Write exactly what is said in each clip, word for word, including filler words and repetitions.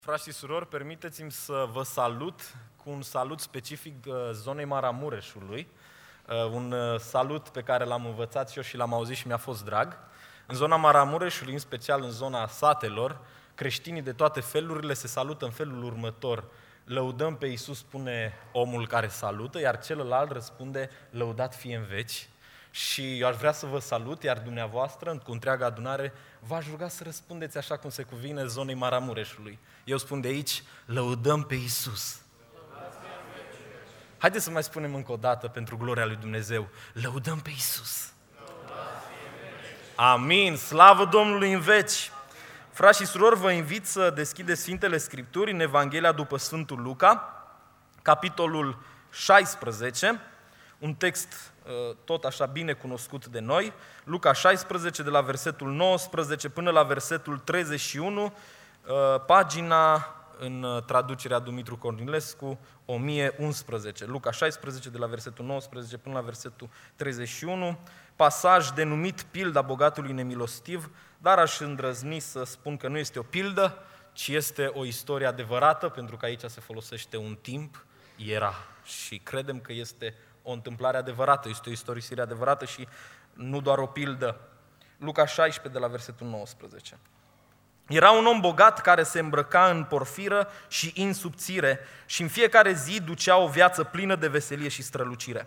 Frați și surori, permiteți-mi să vă salut cu un salut specific zonei Maramureșului, un salut pe care l-am învățat și eu și l-am auzit și mi-a fost drag. În zona Maramureșului, în special în zona satelor, creștinii de toate felurile se salută în felul următor. Lăudăm pe Iisus, spune omul care salută, iar celălalt răspunde, lăudat fie în veci. Și eu aș vrea să vă salut, iar dumneavoastră, cu întreaga adunare, v-aș ruga să răspundeți așa cum se cuvine zonei Maramureșului. Eu spun de aici, lăudăm pe Iisus. Haideți să mai spunem încă o dată, pentru gloria lui Dumnezeu, lăudăm pe Iisus. Amin, slavă Domnului în veci. Frați și surori, vă invit să deschideți Sfintele Scripturi în Evanghelia după Sfântul Luca, capitolul șaisprezece, un text tot așa bine cunoscut de noi, Luca șaisprezece, de la versetul nouăsprezece până la versetul treizeci și unu, pagina în traducerea Dumitru Cornilescu, o mie unsprezece. Luca șaisprezece, de la versetul nouăsprezece până la versetul treizeci și unu, pasaj denumit pilda bogatului nemilostiv, dar aș îndrăzni să spun că nu este o pildă, ci este o istorie adevărată, pentru că aici se folosește un timp, era, și credem că este o întâmplare adevărată, este o istorisire adevărată și nu doar o pildă. Luca șaisprezece, de la versetul nouăsprezece. Era un om bogat care se îmbrăca în porfiră și în subțire și în fiecare zi ducea o viață plină de veselie și strălucire.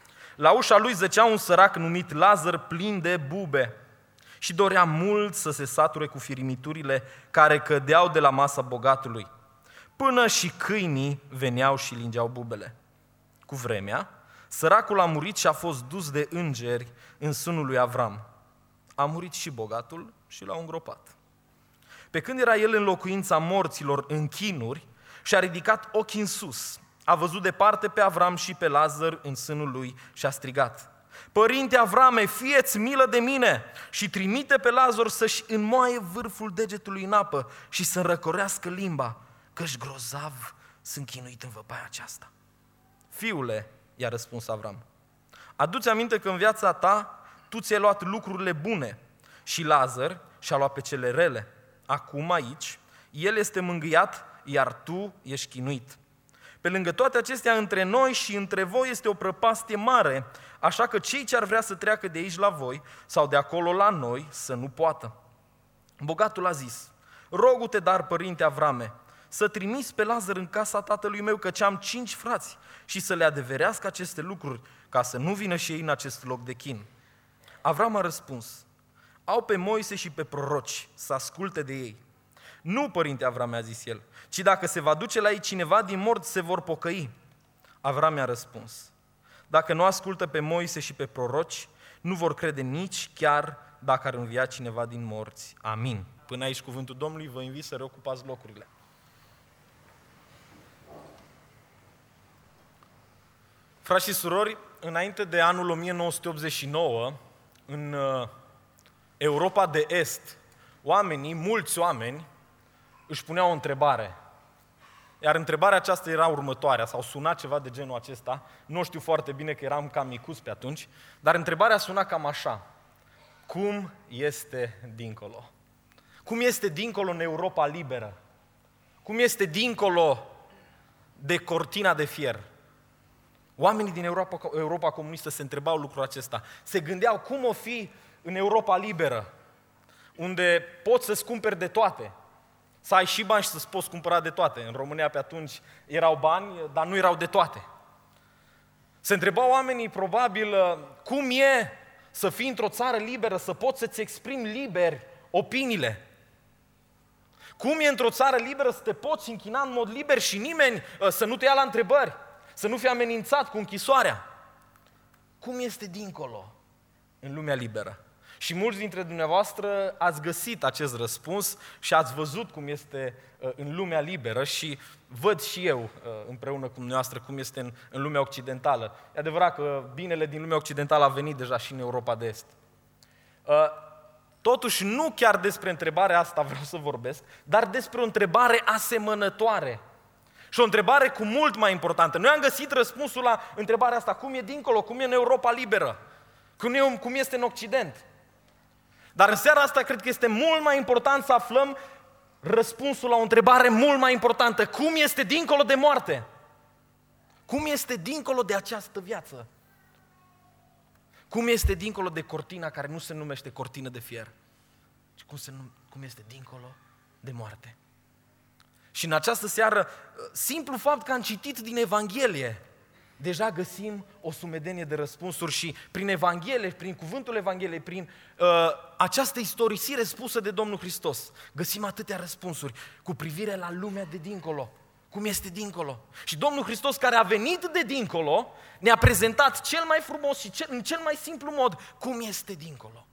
La ușa lui zăcea un sărac numit Lazar, plin de bube, și dorea mult să se sature cu firimiturile care cădeau de la masa bogatului. Până și câinii veneau și lingeau bubele. Cu vremea, săracul a murit și a fost dus de îngeri în sânul lui Avram. A murit și bogatul și l-au îngropat. Pe când era el în locuința morților în chinuri, și-a ridicat ochii în sus. A văzut departe pe Avram și pe Lazar în sânul lui și a strigat: Părinte Avrame, fie-ți milă de mine și trimite pe Lazar să-și înmoaie vârful degetului în apă și să răcorească limba, căci grozav sunt chinuit în văpaia aceasta. Fiule, i-a răspuns Avram, adu-ți aminte că în viața ta tu ți-ai luat lucrurile bune și Lazar și-a luat pe cele rele. Acum aici, el este mângâiat, iar tu ești chinuit. Pe lângă toate acestea, între noi și între voi este o prăpastie mare, așa că cei ce ar vrea să treacă de aici la voi sau de acolo la noi să nu poată. Bogatul a zis: rogu-te, dar, părinte Avrame, să trimiți pe Lazar în casa tatălui meu, căci am cinci frați, și să le adeverească aceste lucruri, ca să nu vină și ei în acest loc de chin. Avram a răspuns: au pe Moise și pe proroci, să asculte de ei. Nu, părinte Avram, a zis el, ci dacă se va duce la ei cineva din morți, se vor pocăi. Avram i-a răspuns: dacă nu ascultă pe Moise și pe proroci, nu vor crede nici chiar dacă ar învia cineva din morți. Amin. Până aici cuvântul Domnului, vă invit să reocupați locurile. Frați și surori, înainte de anul o mie nouă sute optzeci și nouă, în Europa de Est, oamenii, mulți oameni, își puneau o întrebare. Iar întrebarea aceasta era următoarea, sau suna ceva de genul acesta, nu știu foarte bine că eram cam micuț pe atunci, dar întrebarea suna cam așa: cum este dincolo? Cum este dincolo în Europa liberă? Cum este dincolo de cortina de fier? Oamenii din Europa, Europa comunistă se întrebau lucrul acesta. Se gândeau cum o fi în Europa liberă, unde poți să-ți cumperi de toate, să ai și bani și să-ți poți cumpăra de toate. În România pe atunci erau bani, dar nu erau de toate. Se întrebau oamenii probabil cum e să fii într-o țară liberă, să poți să-ți exprimi liber opiniile. Cum e într-o țară liberă să te poți închina în mod liber și nimeni să nu te ia la întrebări, să nu fii amenințat cu închisoarea. Cum este dincolo în lumea liberă? Și mulți dintre dumneavoastră ați găsit acest răspuns și ați văzut cum este în lumea liberă și văd și eu împreună cu dumneavoastră cum este în, în lumea occidentală. E adevărat că binele din lumea occidentală a venit deja și în Europa de Est. Totuși, nu chiar despre întrebarea asta vreau să vorbesc, dar despre o întrebare asemănătoare. Și o întrebare cu mult mai importantă. Noi am găsit răspunsul la întrebarea asta: cum e dincolo, cum e în Europa liberă, cum, e, cum este în Occident. Dar în seara asta cred că este mult mai important să aflăm răspunsul la o întrebare mult mai importantă. Cum este dincolo de moarte? Cum este dincolo de această viață? Cum este dincolo de cortina care nu se numește cortină de fier? Și cum, se num- cum este dincolo de moarte? Și în această seară, simplu fapt că am citit din Evanghelie, deja găsim o sumedenie de răspunsuri și prin Evanghelie, prin cuvântul Evangheliei, prin uh, această istorisire spusă de Domnul Hristos, găsim atâtea răspunsuri cu privire la lumea de dincolo. Cum este dincolo. Și Domnul Hristos, care a venit de dincolo, ne-a prezentat cel mai frumos și cel, în cel mai simplu mod cum este dincolo.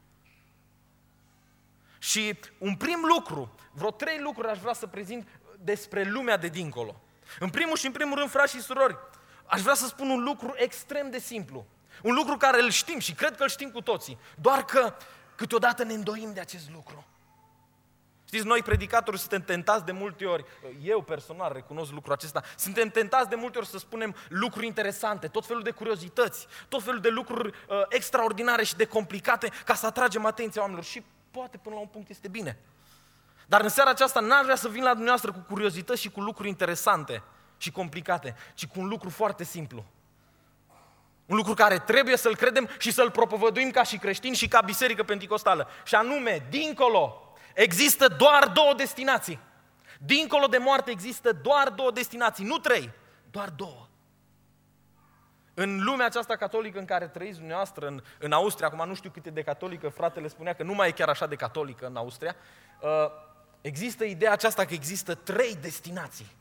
Și un prim lucru, vreo trei lucruri aș vrea să prezint despre lumea de dincolo. În primul și în primul rând, frați și surori, aș vrea să spun un lucru extrem de simplu. Un lucru care îl știm și cred că îl știm cu toții. Doar că câteodată ne îndoim de acest lucru. Știți, noi predicatori suntem tentați de multe ori, eu personal recunosc lucrul acesta, suntem tentați de multe ori să spunem lucruri interesante, tot felul de curiozități, tot felul de lucruri uh, extraordinare și de complicate ca să atragem atenția oamenilor și poate până la un punct este bine. Dar în seara aceasta n-aș vrea să vin la dumneavoastră cu curiozități și cu lucruri interesante și complicate, ci cu un lucru foarte simplu. Un lucru care trebuie să-l credem și să-l propovăduim ca și creștini și ca biserică penticostală. Și anume, dincolo există doar două destinații. Dincolo de moarte există doar două destinații, nu trei, doar două. În lumea aceasta catolică în care trăiți dumneavoastră, în, în Austria, acum nu știu cât e de catolică, fratele spunea că nu mai e chiar așa de catolică în Austria, uh, există ideea aceasta că există trei destinații.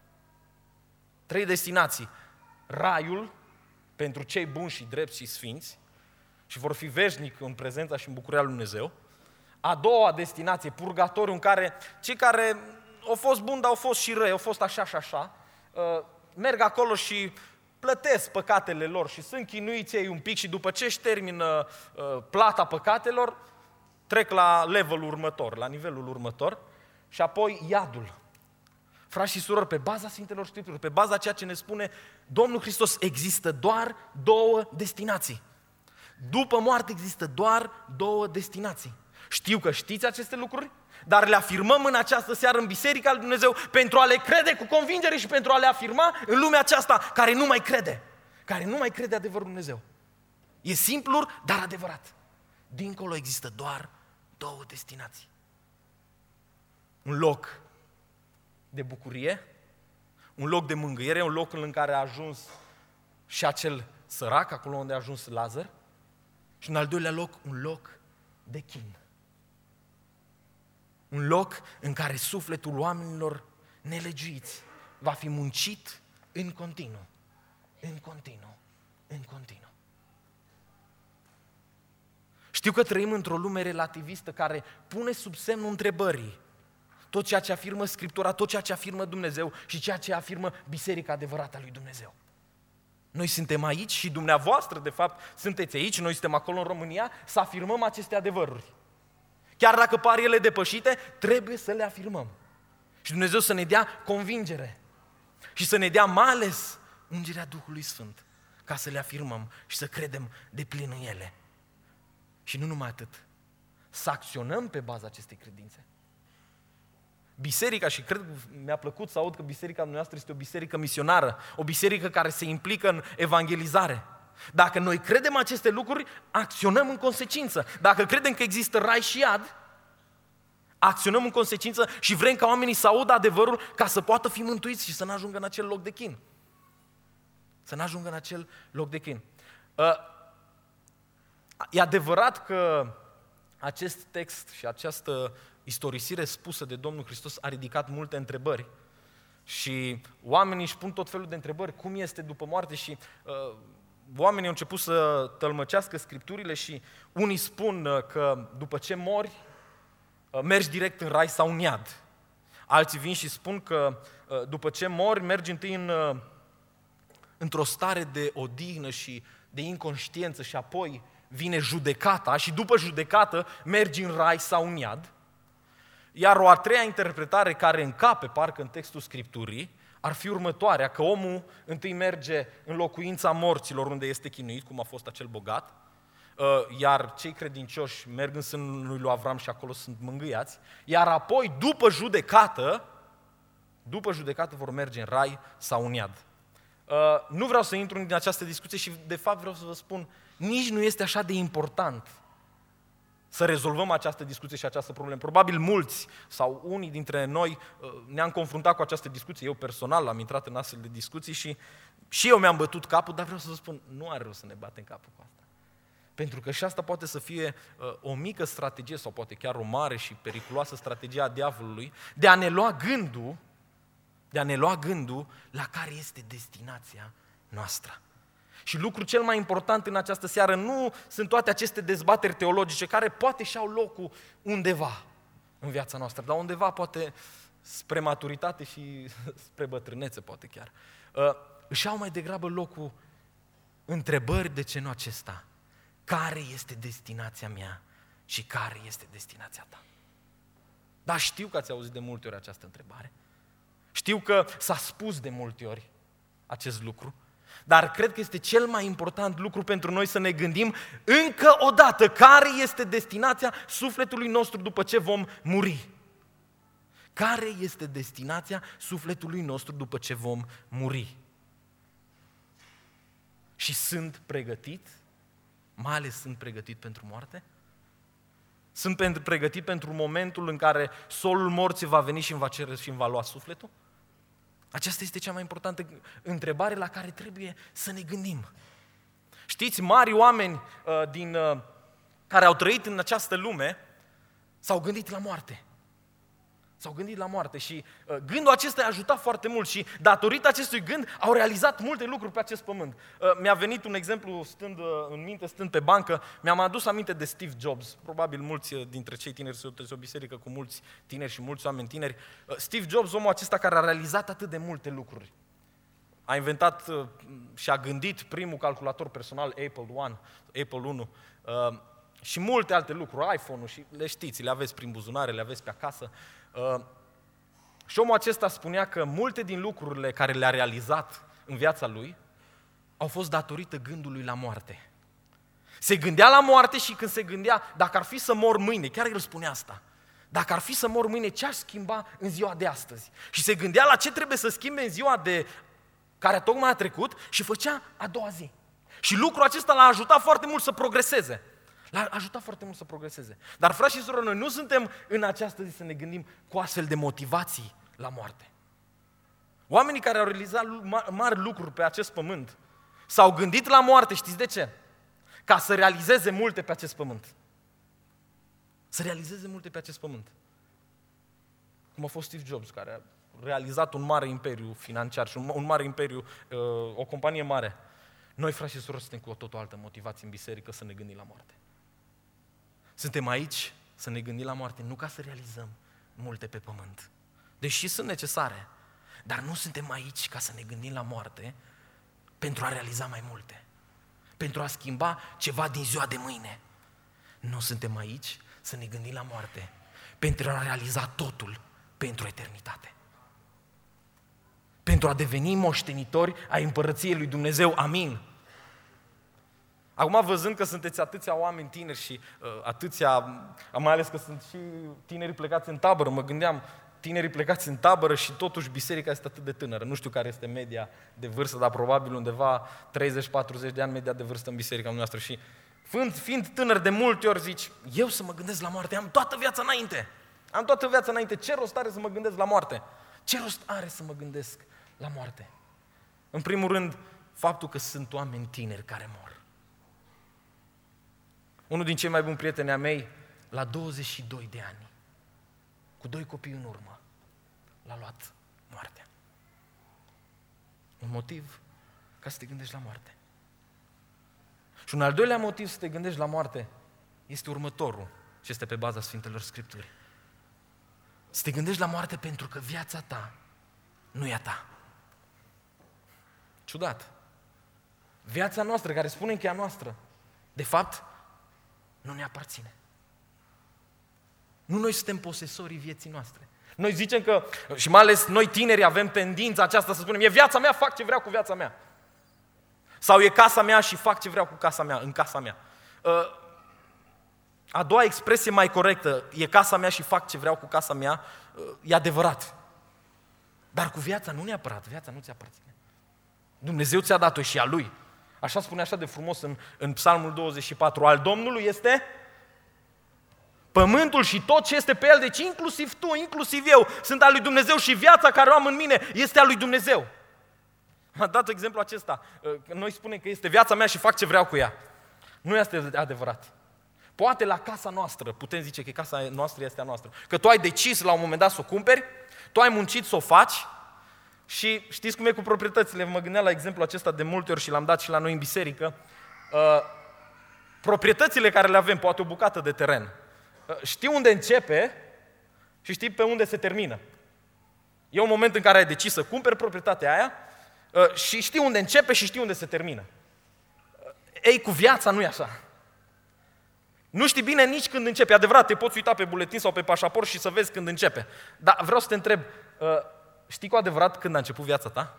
Trei destinații. Raiul, pentru cei buni și drepți și sfinți, și vor fi veșnic în prezența și în bucuria lui Dumnezeu. A doua destinație, purgatoriu, în care cei care au fost buni, dar au fost și răi, au fost așa și așa, uh, merg acolo și plătesc păcatele lor și sunt chinuiți ei un pic și după ce își termină uh, plata păcatelor, trec la levelul următor, la nivelul următor și apoi iadul. Frați și surori, pe baza Sfintelor Scripturi, pe baza ceea ce ne spune Domnul Hristos, există doar două destinații. După moarte există doar două destinații. Știu că știți aceste lucruri, dar le afirmăm în această seară în Biserica lui Dumnezeu pentru a le crede cu convingere și pentru a le afirma în lumea aceasta care nu mai crede, care nu mai crede adevărul Dumnezeu. E simplu, dar adevărat. Dincolo există doar două destinații. Un loc de bucurie, un loc de mângâiere, un loc în care a ajuns și acel sărac, acolo unde a ajuns Lazar, și în al doilea loc, un loc de chin. Un loc în care sufletul oamenilor nelegiuiți va fi muncit în continuu, în continuu, în continuu. Știu că trăim într-o lume relativistă care pune sub semnul întrebării tot ceea ce afirmă Scriptura, tot ceea ce afirmă Dumnezeu și ceea ce afirmă Biserica adevărată a lui Dumnezeu. Noi suntem aici și dumneavoastră, de fapt, sunteți aici, noi suntem acolo în România, să afirmăm aceste adevăruri. Chiar dacă par ele depășite, trebuie să le afirmăm. Și Dumnezeu să ne dea convingere și să ne dea mai ales ungerea Duhului Sfânt, ca să le afirmăm și să credem de plin în ele. Și nu numai atât, să acționăm pe baza acestei credințe. Biserica, și cred, mi-a plăcut să aud că biserica noastră este o biserică misionară, o biserică care se implică în evangelizare. Dacă noi credem aceste lucruri, acționăm în consecință. Dacă credem că există rai și iad, acționăm în consecință și vrem ca oamenii să audă adevărul ca să poată fi mântuiți și să nu ajungă în acel loc de chin. Să nu ajungă în acel loc de chin. E adevărat că acest text și această istorisire spusă de Domnul Hristos a ridicat multe întrebări și oamenii își pun tot felul de întrebări, cum este după moarte și uh, oamenii au început să tălmăcească Scripturile și unii spun uh, că după ce mori, uh, mergi direct în rai sau în iad. Alții vin și spun că uh, după ce mori, mergi întâi în, uh, într-o stare de odihnă și de inconștiență și apoi vine judecata și după judecată mergi în rai sau în iad. Iar o a treia interpretare care încape parcă în textul Scripturii ar fi următoarea, că omul întâi merge în locuința morților unde este chinuit, cum a fost acel bogat, iar cei credincioși merg în sânul lui Avram și acolo sunt mângâiați, iar apoi, după judecată, după judecată vor merge în rai sau în iad. Nu vreau să intru în această discuție și, de fapt, vreau să vă spun, nici nu este așa de important să rezolvăm această discuție și această problemă. Probabil mulți sau unii dintre noi ne-am confruntat cu această discuție. Eu personal am intrat în astfel de discuții și și eu mi-am bătut capul, dar vreau să vă spun, nu are rost să ne batem capul cu asta. Pentru că și asta poate să fie o mică strategie sau poate chiar o mare și periculoasă strategie a diavolului de a ne lua gândul, de a ne lua gândul la care este destinația noastră. Și lucrul cel mai important în această seară nu sunt toate aceste dezbateri teologice care poate și-au locul undeva în viața noastră, dar undeva poate spre maturitate și spre bătrânețe poate chiar. Își au mai degrabă locul întrebări de genul acesta. Care este destinația mea și care este destinația ta? Dar știu că ați auzit de multe ori această întrebare. Știu că s-a spus de multe ori acest lucru. Dar cred că este cel mai important lucru pentru noi să ne gândim încă o dată care este destinația sufletului nostru după ce vom muri. Care este destinația sufletului nostru după ce vom muri? Și sunt pregătit, mai ales sunt pregătit pentru moarte? Sunt pregătit pentru momentul în care solul morții va veni și îmi va cere și îmi va lua sufletul? Aceasta este cea mai importantă întrebare la care trebuie să ne gândim. Știți, mari oameni uh, din, uh, care au trăit în această lume s-au gândit la moarte. S-au gândit la moarte și uh, gândul acesta i-a ajutat foarte mult și datorită acestui gând au realizat multe lucruri pe acest pământ. Uh, mi-a venit un exemplu stând uh, în minte, stând pe bancă, mi-am adus aminte de Steve Jobs. Probabil mulți dintre cei tineri sunt o biserică cu mulți tineri și mulți oameni tineri. Uh, Steve Jobs, omul acesta care a realizat atât de multe lucruri. A inventat uh, și a gândit primul calculator personal Apple One, Apple unu. Uh, Și multe alte lucruri, iPhone-ul, și le știți, le aveți prin buzunare, le aveți pe acasă. Uh, și omul acesta spunea că multe din lucrurile care le-a realizat în viața lui au fost datorită gândului la moarte. Se gândea la moarte și când se gândea, dacă ar fi să mor mâine, chiar el spunea asta, dacă ar fi să mor mâine, ce aș schimba în ziua de astăzi? Și se gândea la ce trebuie să schimbe în ziua de care tocmai a trecut și făcea a doua zi. Și lucrul acesta l-a ajutat foarte mult să progreseze. L-a ajutat foarte mult să progreseze. Dar, frați și surori, noi nu suntem în această zi să ne gândim cu astfel de motivații la moarte. Oamenii care au realizat mari lucruri pe acest pământ s-au gândit la moarte, știți de ce? Ca să realizeze multe pe acest pământ. Să realizeze multe pe acest pământ. Cum a fost Steve Jobs, care a realizat un mare imperiu financiar și un, un mare imperiu, uh, o companie mare. Noi, frați și surori, suntem cu o totul altă motivație în biserică să ne gândim la moarte. Suntem aici să ne gândim la moarte, nu ca să realizăm multe pe pământ. Deși sunt necesare, dar nu suntem aici ca să ne gândim la moarte pentru a realiza mai multe, pentru a schimba ceva din ziua de mâine. Nu suntem aici să ne gândim la moarte pentru a realiza totul pentru eternitate. Pentru a deveni moștenitori ai împărăției lui Dumnezeu. Amin. Acum, văzând că sunteți atâția oameni tineri și uh, atâția, mai ales că sunt și tinerii plecați în tabără, mă gândeam, tinerii plecați în tabără și totuși biserica este atât de tânără. Nu știu care este media de vârstă, dar probabil undeva treizeci patruzeci de ani media de vârstă în biserica noastră. Și fiind, fiind tânăr, de multe ori zici, eu să mă gândesc la moarte, am toată viața înainte. Am toată viața înainte. Ce rost are să mă gândesc la moarte? Ce rost are să mă gândesc la moarte? În primul rând, faptul că sunt oameni tineri care mor. Unul din cei mai buni prieteni ai mei, la douăzeci și doi de ani, cu doi copii în urmă, l-a luat moartea. Un motiv ca să te gândești la moarte. Și un al doilea motiv să te gândești la moarte este următorul, și este pe baza Sfintelor Scripturi. Să te gândești la moarte pentru că viața ta nu e a ta. Ciudat. Viața noastră, care spunem că e a noastră, de fapt, nu ne aparține. Nu noi suntem posesorii vieții noastre. Noi zicem că, și mai ales noi tineri avem tendința aceasta să spunem, e viața mea, fac ce vreau cu viața mea. Sau e casa mea și fac ce vreau cu casa mea, în casa mea. A doua expresie mai corectă, e casa mea și fac ce vreau cu casa mea, e adevărat. Dar cu viața nu neapărat, viața nu ți aparține. Dumnezeu ți-a dat-o și a Lui. Așa spune așa de frumos în, în Psalmul douăzeci și patru, al Domnului este pământul și tot ce este pe el, deci inclusiv tu, inclusiv eu, sunt al lui Dumnezeu și viața care o am în mine este a lui Dumnezeu. Am dat exemplu acesta, noi spunem că este viața mea și fac ce vreau cu ea. Nu este adevărat. Poate la casa noastră, putem zice că casa noastră este a noastră, că tu ai decis la un moment dat să o cumperi, tu ai muncit să o faci și știți cum e cu proprietățile, mă gândeam la exemplu acesta de multe ori și l-am dat și la noi în biserică, uh, proprietățile care le avem, poate o bucată de teren, uh, știi unde începe și știi pe unde se termină. E un moment în care ai decis să cumperi proprietatea aia uh, și știi unde începe și știi unde se termină. Uh, ei, cu viața nu e așa. Nu știi bine nici când începe. Adevărat, te poți uita pe buletin sau pe pașaport și să vezi când începe. Dar vreau să te întreb, știi cu adevărat când a început viața ta?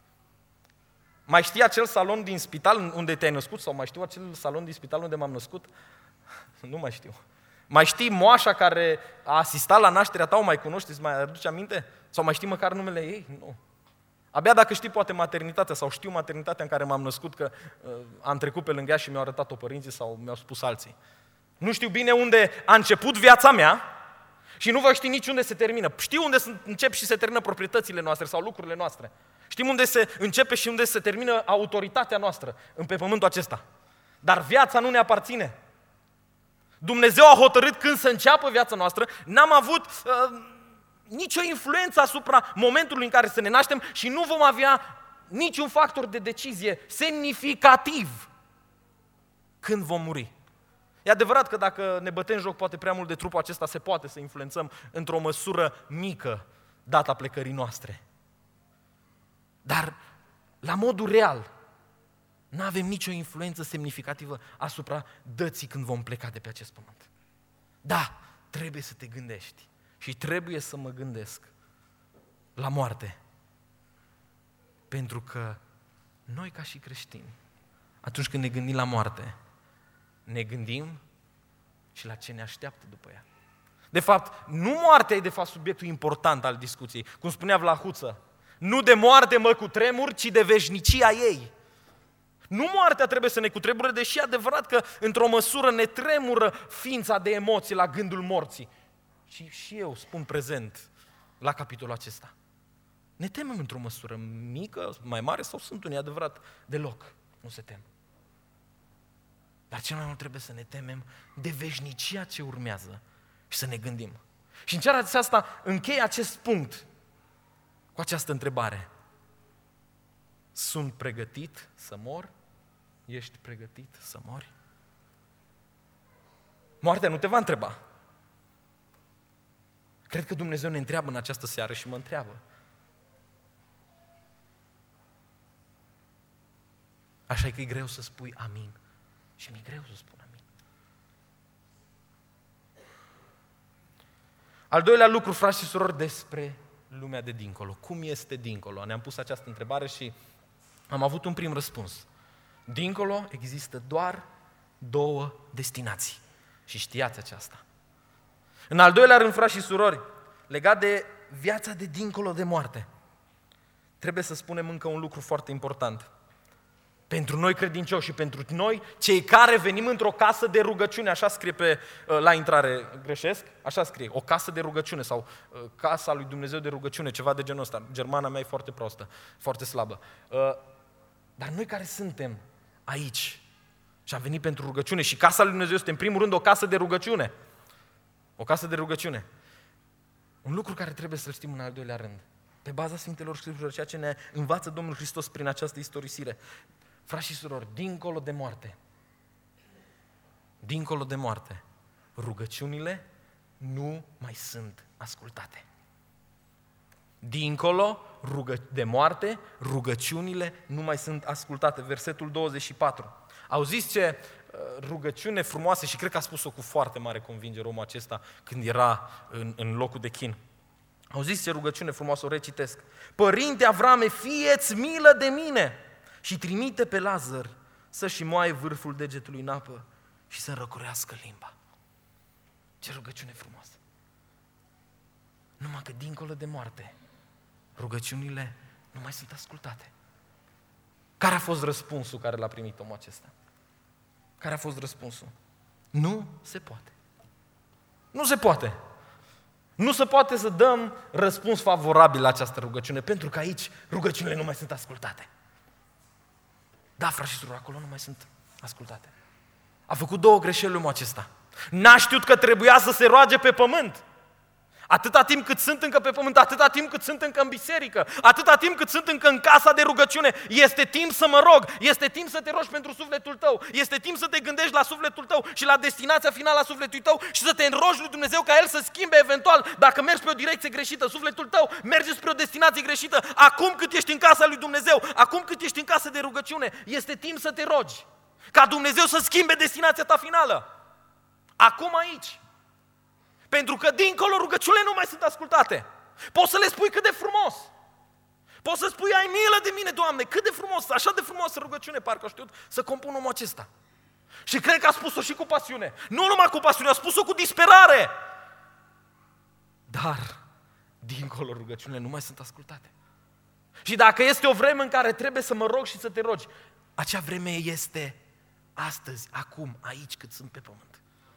Mai știi acel salon din spital unde te-ai născut? Sau mai știu acel salon din spital unde m-am născut? Nu mai știu. Mai știi moașa care a asistat la nașterea ta? O mai cunoști? Îți mai aduci aminte? Sau mai știi măcar numele ei? Nu. Abia dacă știi poate maternitatea sau știu maternitatea în care m-am născut, că uh, am trecut pe lângă ea și mi-au arătat-o părinții sau mi-au spus alții. Nu știu bine unde a început viața mea și nu vă știi nici unde se termină. Știu unde încep și se termină proprietățile noastre sau lucrurile noastre. Știm unde se începe și unde se termină autoritatea noastră pe pământul acesta. Dar viața nu ne aparține. Dumnezeu a hotărât când să înceapă viața noastră, n-am avut uh, nicio influență asupra momentului în care să ne naștem și nu vom avea niciun factor de decizie semnificativ când vom muri. E adevărat că dacă ne bătem joc poate prea mult de trupul acesta, se poate să influențăm într-o măsură mică data plecării noastre. Dar la modul real, nu avem nicio influență semnificativă asupra dății când vom pleca de pe acest pământ. Da, trebuie să te gândești și trebuie să mă gândesc la moarte. Pentru că noi ca și creștini, atunci când ne gândim la moarte, ne gândim și la ce ne așteaptă după ea. De fapt, nu moartea e de fapt subiectul important al discuției. Cum spunea Vlahuță, nu de moarte mă cutremur, ci de veșnicia ei. Nu moartea trebuie să ne cutremure, deși e adevărat că într-o măsură ne tremură ființa de emoții la gândul morții. Și, și eu spun prezent la capitolul acesta. Ne temem într-o măsură mică, mai mare sau sunt unii adevărat? Deloc nu se tem. Dar cel mai mult trebuie să ne temem de veșnicia ce urmează și să ne gândim. Și în seara aceasta închei acest punct cu această întrebare. Sunt pregătit să mor? Ești pregătit să mori? Moartea nu te va întreba. Cred că Dumnezeu ne întreabă în această seară și mă întreabă. Așa că e greu să spui amin. Și mi-e greu să spun amin. Al doilea lucru, frați și surori, despre lumea de dincolo. Cum este dincolo? Ne-am pus această întrebare și am avut un prim răspuns. Dincolo există doar două destinații. Și știați aceasta. În al doilea rând, frați și surori, legat de viața de dincolo de moarte, trebuie să spunem încă un lucru foarte important. Pentru noi credincioși și pentru noi, cei care venim într-o casă de rugăciune, așa scrie pe, la intrare, greșesc? Așa scrie, o casă de rugăciune sau casa lui Dumnezeu de rugăciune, ceva de genul ăsta. Germana mea e foarte prostă, foarte slabă. Dar noi care suntem aici și am venit pentru rugăciune și casa lui Dumnezeu este în primul rând o casă de rugăciune. O casă de rugăciune. Un lucru care trebuie să-l știm în al doilea rând. Pe baza Sfintelor Scripturilor, ceea ce ne învață Domnul Hristos prin această istorisire. Frați și surori, dincolo de moarte, dincolo de moarte, rugăciunile nu mai sunt ascultate. Dincolo rugă- de moarte, rugăciunile nu mai sunt ascultate. Versetul douăzeci și patru. Auziți ce rugăciune frumoasă și cred că a spus-o cu foarte mare convingere omul acesta când era în, în locul de chin. Auziți ce rugăciune frumoasă, o recitesc. Părinte Avrame, fie-ți milă de mine și trimite pe Lazar să-și moaie vârful degetului în apă și să înrăcorească limba. Ce rugăciune frumoasă! Numai că dincolo de moarte, rugăciunile nu mai sunt ascultate. Care a fost răspunsul care l-a primit omul acesta? Care a fost răspunsul? Nu se poate. Nu se poate. Nu se poate să dăm răspuns favorabil la această rugăciune, pentru că aici rugăciunile nu mai sunt ascultate. Da, frați și surori, acolo nu mai sunt ascultate. A făcut două greșeli omul acesta. N-a știut că trebuia să se roage pe pământ. Atâta timp cât sunt încă pe pământ, atâta timp cât sunt încă în biserică, atâta timp cât sunt încă în casa de rugăciune, este timp să mă rog, este timp să te rogi pentru sufletul tău, este timp să te gândești la sufletul tău și la destinația finală a sufletului tău și să te înrogi lui Dumnezeu ca El să schimbe eventual, dacă mergi pe o direcție greșită, sufletul tău merge spre o destinație greșită, acum cât ești în casa lui Dumnezeu, acum cât ești în casă de rugăciune, este timp să te rogi, ca Dumnezeu să schimbe destinația ta finală. Acum aici. Pentru că dincolo rugăciunile nu mai sunt ascultate. Poți să le spui cât de frumos. Poți să spui, ai milă de mine, Doamne, cât de frumos, așa de frumoasă rugăciune, parcă a știut să compun omul acesta. Și cred că a spus-o și cu pasiune. Nu numai cu pasiune, a spus-o cu disperare. Dar, dincolo rugăciunile nu mai sunt ascultate. Și dacă este o vreme în care trebuie să mă rog și să te rogi, acea vreme este astăzi, acum, aici, cât sunt pe pământ.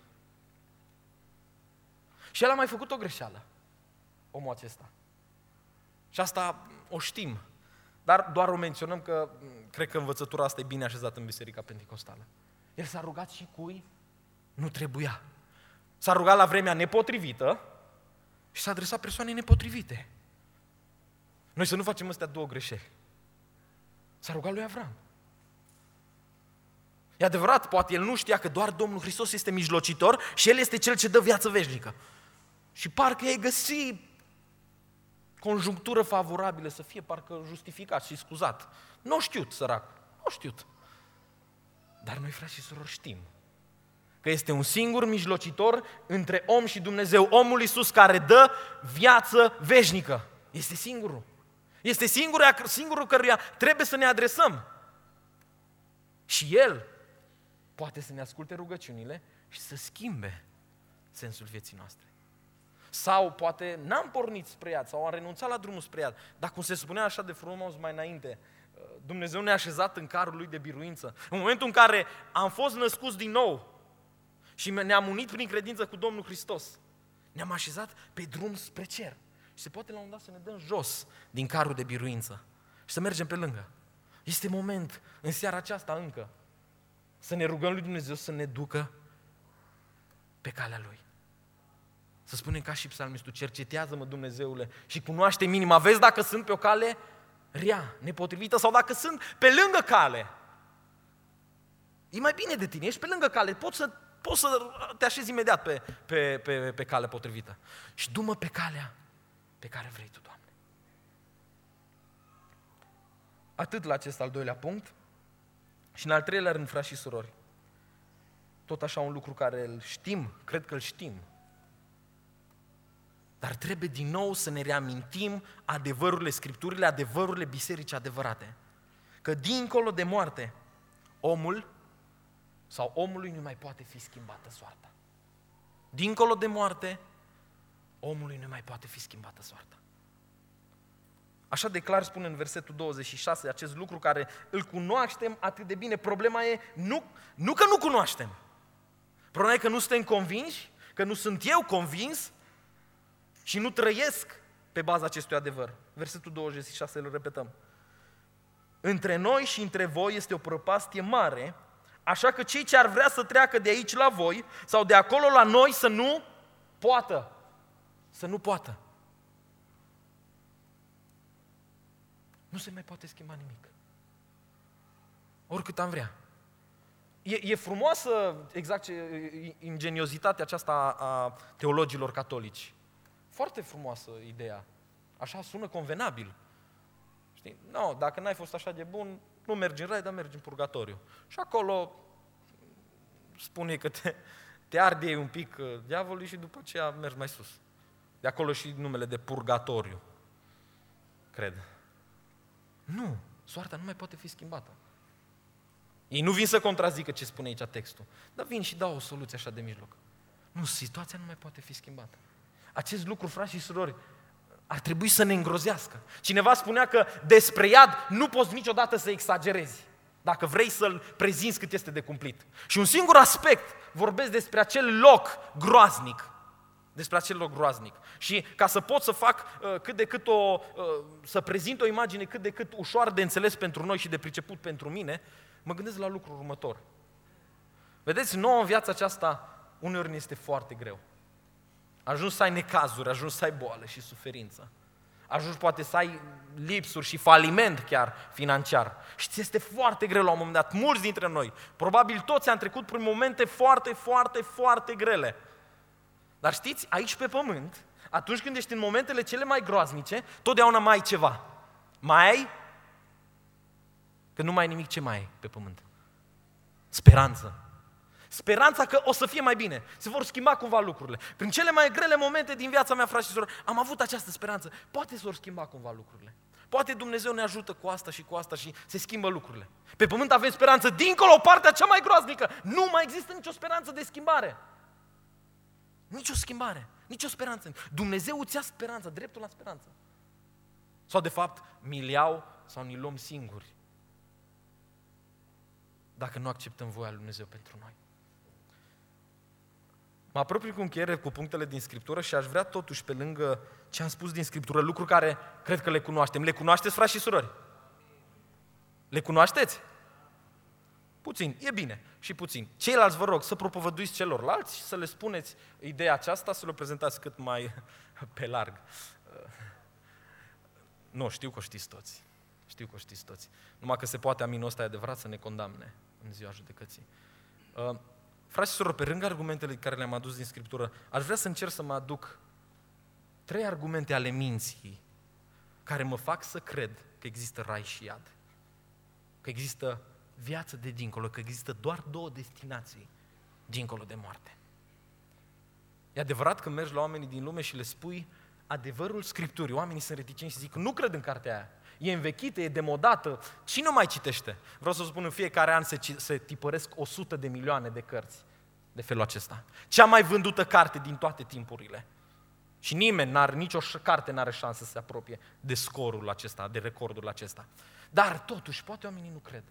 Și el a mai făcut o greșeală, omul acesta. Și asta o știm, dar doar o menționăm că cred că învățătura asta e bine așezată în Biserica Penticostală. El s-a rugat și cui nu trebuia. S-a rugat la vremea nepotrivită și s-a adresat persoanei nepotrivite. Noi să nu facem astea două greșeli. S-a rugat lui Avram. E adevărat, poate el nu știa că doar Domnul Hristos este mijlocitor și El este Cel ce dă viață veșnică. Și parcă ei găsi conjunctură favorabilă să fie parcă justificat și scuzat. Nu știut, sărac, nu știut. Dar noi, frați și surori, știm că este un singur mijlocitor între om și Dumnezeu, omul Iisus care dă viață veșnică. Este singurul. Este singurul, singurul căruia trebuie să ne adresăm. Și El poate să ne asculte rugăciunile și să schimbe sensul vieții noastre. Sau poate n-am pornit spre iad, sau am renunțat la drumul spre iad, dar cum se spunea așa de frumos mai înainte, Dumnezeu ne-a așezat în carul Lui de biruință. În momentul în care am fost născuți din nou și ne-am unit prin credință cu Domnul Hristos, ne-am așezat pe drum spre cer. Și se poate la un moment dat să ne dăm jos din carul de biruință și să mergem pe lângă. Este moment, în seara aceasta încă, să ne rugăm lui Dumnezeu să ne ducă pe calea Lui. Să spunem ca și psalmistul, cercetează-mă, Dumnezeule, și cunoaște-mi inima. Vezi dacă sunt pe o cale rea, nepotrivită, sau dacă sunt pe lângă cale. E mai bine de tine, ești pe lângă cale, poți să, poți să te așezi imediat pe, pe, pe, pe cale potrivită. Și du-mă pe calea pe care vrei Tu, Doamne. Atât la acest al doilea punct. Și în al treilea rând, frați și surori, tot așa un lucru care îl știm, cred că îl știm, dar trebuie din nou să ne reamintim adevărurile Scripturile, adevărurile bisericii adevărate. Că dincolo de moarte, omul sau omului nu mai poate fi schimbată soarta. Dincolo de moarte, omului nu mai poate fi schimbată soarta. Așa de clar spune în versetul douăzeci și șase acest lucru care îl cunoaștem atât de bine. Problema e nu, nu că nu cunoaștem. Problema e că nu suntem convinși, că nu sunt eu convins și nu trăiesc pe baza acestui adevăr. Versetul douăzeci și șase îl repetăm. Între noi și între voi este o prăpastie mare, așa că cei ce ar vrea să treacă de aici la voi sau de acolo la noi să nu poată. Să nu poată. Nu se mai poate schimba nimic. Oricât am vrea. E, e frumoasă, exact, ce, ingeniozitatea aceasta a, a teologilor catolici. Foarte frumoasă ideea. Așa sună convenabil. Știi? No, dacă n-ai fost așa de bun, nu mergi în rai, dar mergi în purgatoriu. Și acolo spune că te, te arde un pic diavolul și după aceea mergi mai sus. De acolo și numele de purgatoriu. Cred. Nu, soarta nu mai poate fi schimbată. Ei nu vin să contrazică ce spune aici textul, dar vin și dau o soluție așa de mijloc. Nu, situația nu mai poate fi schimbată. Acest lucru, frați și surori, ar trebui să ne îngrozească. Cineva spunea că despre iad nu poți niciodată să exagerezi, dacă vrei să-l prezinți cât este de cumplit. Și un singur aspect vorbesc despre acel loc groaznic. Despre acel loc groaznic. Și ca să pot să fac uh, cât de cât o, uh, să prezint o imagine cât de cât ușor de înțeles pentru noi și de priceput pentru mine, mă gândesc la lucrul următor. Vedeți, nouă în viața aceasta uneori ne este foarte greu. Ajungi să ai necazuri, ajungi să ai boală și suferință. Ajungi poate să ai lipsuri și faliment chiar financiar. Și ți este foarte greu la un moment dat. Mulți dintre noi, probabil toți am trecut prin momente foarte, foarte, foarte grele. Dar știți, aici pe pământ, atunci când ești în momentele cele mai groaznice, totdeauna mai ai ceva. Mai ai? Că nu mai ai nimic, ce mai ai pe pământ? Speranță. Speranța că o să fie mai bine, se vor schimba cumva lucrurile. Prin cele mai grele momente din viața mea, frați și surori, am avut această speranță. Poate se vor schimba cumva lucrurile. Poate Dumnezeu ne ajută cu asta și cu asta și se schimbă lucrurile. Pe pământ avem speranță, dincolo, partea cea mai groaznică. Nu mai există nicio speranță de schimbare. Nicio schimbare, nicio speranță. Dumnezeu îți ia speranța, dreptul la speranță. Sau de fapt, mi-l iau sau ni-l luăm singuri. Dacă nu acceptăm voia lui Dumnezeu pentru noi. Mă apropii cu încheiere cu punctele din Scriptură și aș vrea totuși, pe lângă ce am spus din Scriptură, lucruri care cred că le cunoaștem. Le cunoașteți, frați și surori? Le cunoașteți? Puțin, e bine, și puțin. Ceilalți vă rog să propovăduiți celorlalți și să le spuneți ideea aceasta, să le prezentați cât mai pe larg. Nu, știu că o știți toți. Știu că o știți toți. Numai că se poate aminul ăsta e adevărat să ne condamne în ziua judecății. Frați și surori, pe lângă argumentele care le-am adus din Scriptură, aș vrea să încerc să mă aduc trei argumente ale minții care mă fac să cred că există rai și iad. Că există viață de dincolo, că există doar două destinații dincolo de moarte. E adevărat că mergi la oamenii din lume și le spui adevărul Scripturii. Oamenii sunt reticenți și zic, nu cred în cartea aia. E învechită, e demodată. Cine o mai citește? Vreau să spun, în fiecare an se, se tipăresc o sută de milioane de cărți de felul acesta. Cea mai vândută carte din toate timpurile. Și nimeni, n-are, nicio carte n-are șansă să se apropie de scorul acesta, de recordul acesta. Dar totuși, poate oamenii nu cred.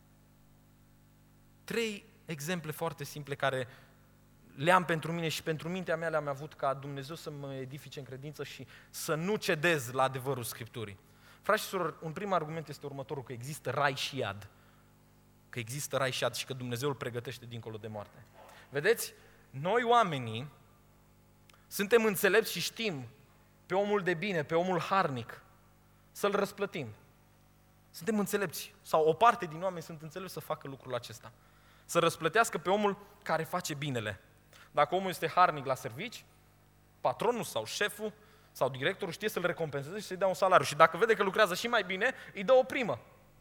Trei exemple foarte simple care le am pentru mine și pentru mintea mea le-am avut ca Dumnezeu să mă edifice în credință și să nu cedez la adevărul Scripturii. Frați și surori, un prim argument este următorul, că există rai și iad. Că există rai și iad și că Dumnezeu îl pregătește dincolo de moarte. Vedeți? Noi oamenii suntem înțelepți și știm pe omul de bine, pe omul harnic, să-l răsplătim. Suntem înțelepți, sau o parte din oameni sunt înțelepți să facă lucrul acesta. Să răsplătească pe omul care face binele. Dacă omul este harnic la servici, patronul sau șeful sau directorul știe să-l recompenseze și să-i dea un salariu. Și dacă vede că lucrează și mai bine, îi dă o primă.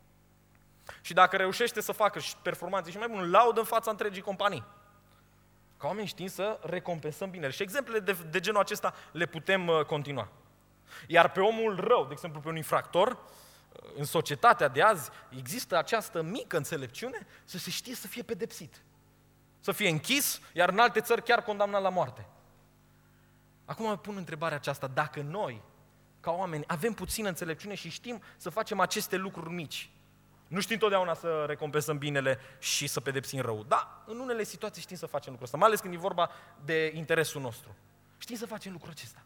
Și dacă reușește să facă și performanțe și mai bune, laudă în fața întregii companii. Ca oameni știm să recompensăm binele. Și exemplele de, de genul acesta le putem uh, continua. Iar pe omul rău, de exemplu pe un infractor, uh, în societatea de azi există această mică înțelepciune să se știe să fie pedepsit. Să fie închis, iar în alte țări chiar condamnat la moarte. Acum mă pun întrebarea aceasta, dacă noi, ca oameni, avem puțină înțelepciune și știm să facem aceste lucruri mici, nu știm totdeauna să recompensăm binele și să pedepsim rău. Da, în unele situații știm să facem lucrul ăsta, mai ales când e vorba de interesul nostru. Știm să facem lucrul acesta.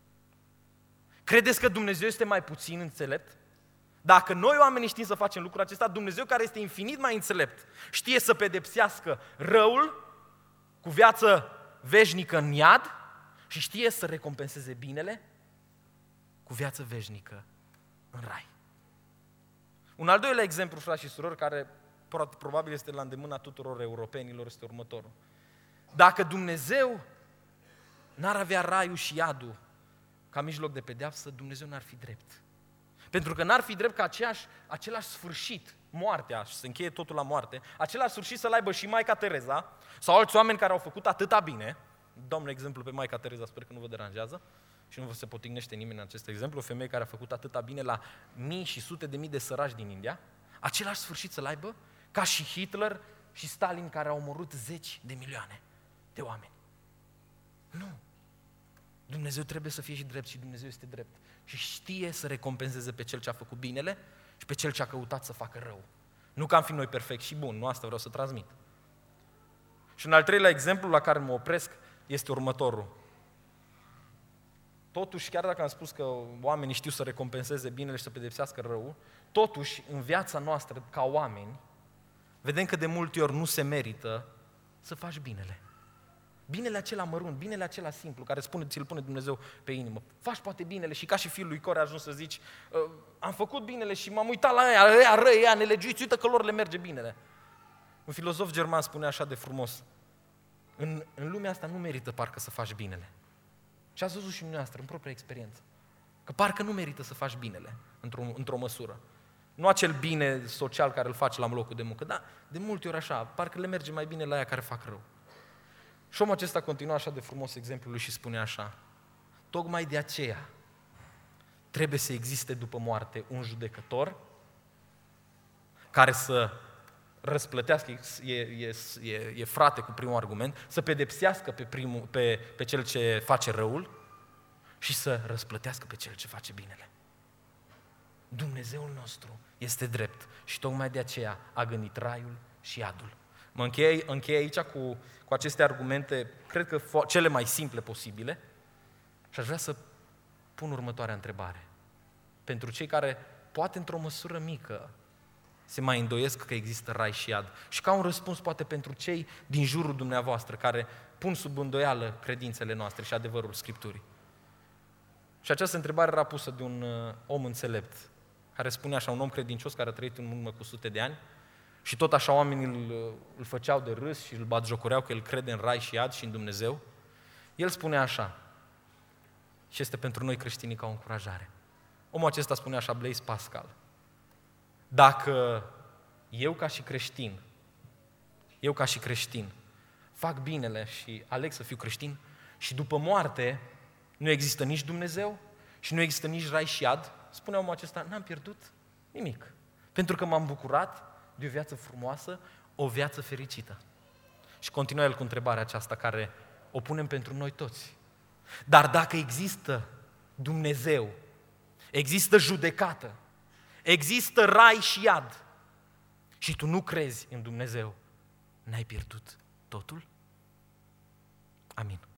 Credeți că Dumnezeu este mai puțin înțelept? Dacă noi oamenii știm să facem lucrul acesta, Dumnezeu, care este infinit mai înțelept, știe să pedepsească răul cu viață veșnică în iad și știe să recompenseze binele cu viață veșnică în rai. Un al doilea exemplu, frați și surori, care probabil este la îndemâna tuturor europenilor, este următorul. Dacă Dumnezeu n-ar avea raiul și iadul ca mijloc de pedeapsă, Dumnezeu n-ar fi drept. Pentru că n-ar fi drept ca aceeași, același sfârșit, moartea, și se încheie totul la moarte, același sfârșit să-l aibă și Maica Tereza sau alți oameni care au făcut atâta bine. Dau un exemplu pe Maica Tereza, sper că nu vă deranjează și nu vă se potignește nimeni în acest exemplu, o femeie care a făcut atâta bine la mii și sute de mii de săraci din India, același sfârșit să-l aibă ca și Hitler și Stalin, care au omorât zeci de milioane de oameni. Nu. Dumnezeu trebuie să fie și drept și Dumnezeu este drept. Și știe să recompenseze pe cel ce a făcut binele și pe cel ce a căutat să facă rău. Nu că am fi noi perfect și bun, nu asta vreau să transmit. Și un al treilea exemplu la care mă opresc este următorul. Totuși, chiar dacă am spus că oamenii știu să recompenseze binele și să pedepsească răul, totuși, în viața noastră, ca oameni, vedem că de multe ori nu se merită să faci binele. Binele acela mărunt, binele acela simplu, care spune, ți-l pune Dumnezeu pe inimă. Faci poate binele și ca și fiul lui Core a ajuns să zici, am făcut binele și m-am uitat la ea, ăia răi, ăia nelegiuiți, uite că lor le merge binele. Un filozof german spune așa de frumos, în, în lumea asta nu merită parcă să faci binele. Și ați văzut și dumneavoastră, în propria experiență, că parcă nu merită să faci binele, într-o, într-o măsură. Nu acel bine social care îl faci la locul de muncă, dar de multe ori așa, parcă le merge mai bine la aia care fac rău. Și omul acesta continua așa de frumos exemplul lui și spune așa, tocmai de aceea trebuie să existe după moarte un judecător care să răsplătească, e, e, e, e frate cu primul argument, să pedepsească pe, primul, pe, pe cel ce face răul și să răsplătească pe cel ce face binele. Dumnezeul nostru este drept și tocmai de aceea a gândit raiul și iadul. Mă închei, închei aici cu, cu aceste argumente, cred că fo- cele mai simple posibile și aș vrea să pun următoarea întrebare. Pentru cei care, poate într-o măsură mică, se mai îndoiesc că există rai și iad. Și ca un răspuns poate pentru cei din jurul dumneavoastră care pun sub îndoială credințele noastre și adevărul Scripturii. Și această întrebare era pusă de un uh, om înțelept, care spune așa, un om credincios care a trăit în urmă cu sute de ani și tot așa oamenii îl, îl făceau de râs și îl batjocoreau că el crede în rai și iad și în Dumnezeu. El spune așa, și este pentru noi creștinii ca o încurajare. Omul acesta spune așa, Blaise Pascal, dacă eu ca și creștin, eu ca și creștin, fac binele și aleg să fiu creștin și după moarte nu există nici Dumnezeu și nu există nici rai și iad, spune omul acesta, n-am pierdut nimic. Pentru că m-am bucurat de o viață frumoasă, o viață fericită. Și continuă el cu întrebarea aceasta care o punem pentru noi toți. Dar dacă există Dumnezeu, există judecată, există rai și iad și tu nu crezi în Dumnezeu, n-ai pierdut totul? Amin.